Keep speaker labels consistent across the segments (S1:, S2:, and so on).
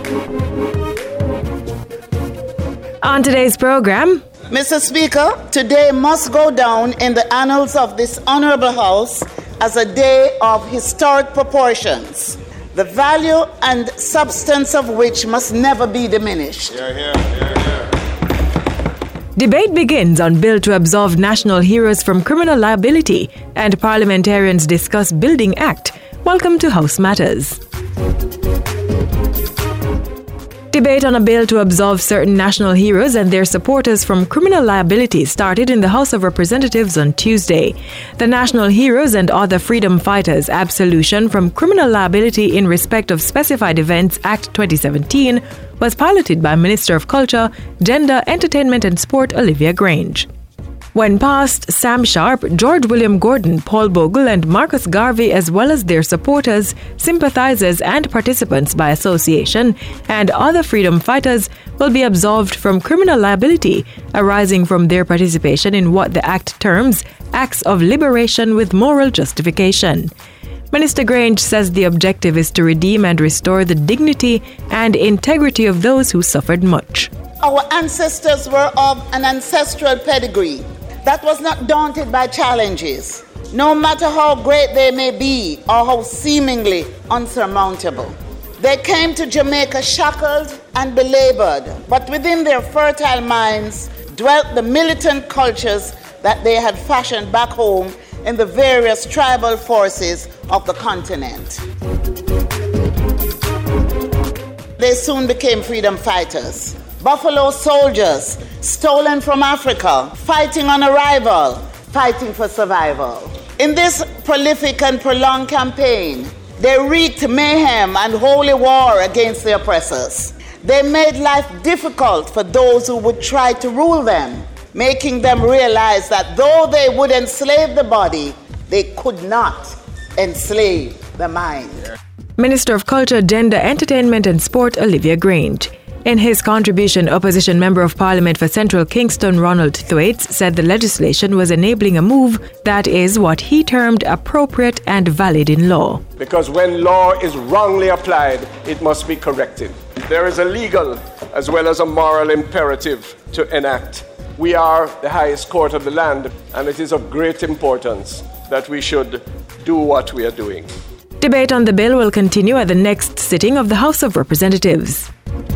S1: On today's program,
S2: Mr. Speaker, today must go down in the annals of this honorable House as a day of historic proportions, the value and substance of which must never be diminished.
S1: Debate begins on bill to absolve national heroes from criminal liability, and parliamentarians discuss Building Act. Welcome to House Matters. Debate on a bill to absolve certain national heroes and their supporters from criminal liability started in the House of Representatives on Tuesday. The National Heroes and Other Freedom Fighters Absolution from Criminal Liability in Respect of Specified Events Act 2017 was piloted by Minister of Culture, Gender, Entertainment and Sport Olivia Grange. When passed, Sam Sharp, George William Gordon, Paul Bogle and Marcus Garvey, as well as their supporters, sympathizers and participants by association and other freedom fighters will be absolved from criminal liability arising from their participation in what the Act terms acts of liberation with moral justification. Minister Grange says the objective is to redeem and restore the dignity and integrity of those who suffered much.
S2: Our ancestors were of an ancestral pedigree that was not daunted by challenges, no matter how great they may be or how seemingly unsurmountable. They came to Jamaica shackled and belabored, but within their fertile minds dwelt the militant cultures that they had fashioned back home in the various tribal forces of the continent. They soon became freedom fighters. Buffalo soldiers, stolen from Africa, fighting on arrival, fighting for survival. In this prolific and prolonged campaign, they wreaked mayhem and holy war against the oppressors. They made life difficult for those who would try to rule them, making them realize that though they would enslave the body, they could not enslave the mind.
S1: Minister of Culture, Gender, Entertainment and Sport Olivia Grange. In his contribution, Opposition Member of Parliament for Central Kingston Ronald Thwaites said the legislation was enabling a move that is what he termed appropriate and valid in law.
S3: Because when law is wrongly applied, it must be corrected. There is a legal as well as a moral imperative to enact. We are the highest court of the land, and it is of great importance that we should do what we are doing.
S1: Debate on the bill will continue at the next sitting of the House of Representatives.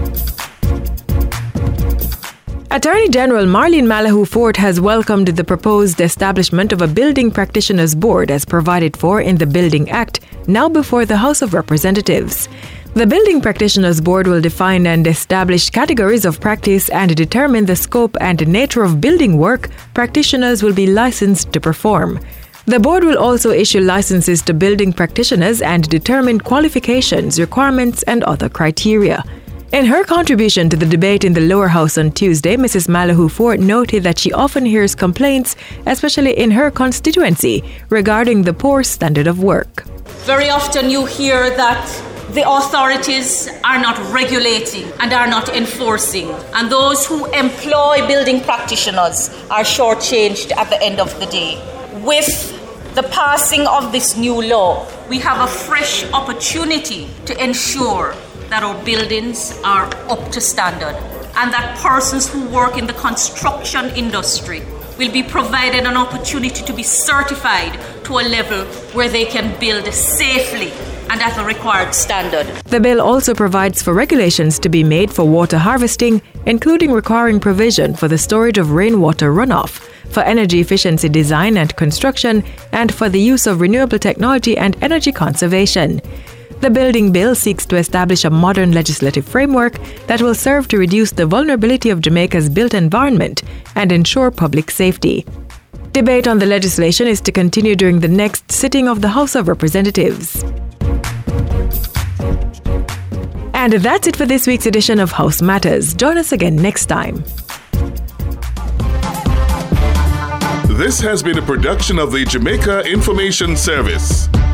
S1: Attorney General Marlene Malahoo Forte has welcomed the proposed establishment of a Building Practitioners Board as provided for in the Building Act, now before the House of Representatives. The Building Practitioners Board will define and establish categories of practice and determine the scope and nature of building work practitioners will be licensed to perform. The board will also issue licenses to building practitioners and determine qualifications, requirements, and other criteria. In her contribution to the debate in the lower house on Tuesday, Mrs. Malahoo Forte noted that she often hears complaints, especially in her constituency, regarding the poor standard of work.
S4: Very often you hear that the authorities are not regulating and are not enforcing, and those who employ building practitioners are shortchanged at the end of the day. With the passing of this new law, we have a fresh opportunity to ensure that our buildings are up to standard and that persons who work in the construction industry will be provided an opportunity to be certified to a level where they can build safely and at the required standard.
S1: The bill also provides for regulations to be made for water harvesting, including requiring provision for the storage of rainwater runoff, for energy efficiency design and construction, and for the use of renewable technology and energy conservation. The building bill seeks to establish a modern legislative framework that will serve to reduce the vulnerability of Jamaica's built environment and ensure public safety. Debate on the legislation is to continue during the next sitting of the House of Representatives. And that's it for this week's edition of House Matters. Join us again next time.
S5: This has been a production of the Jamaica Information Service.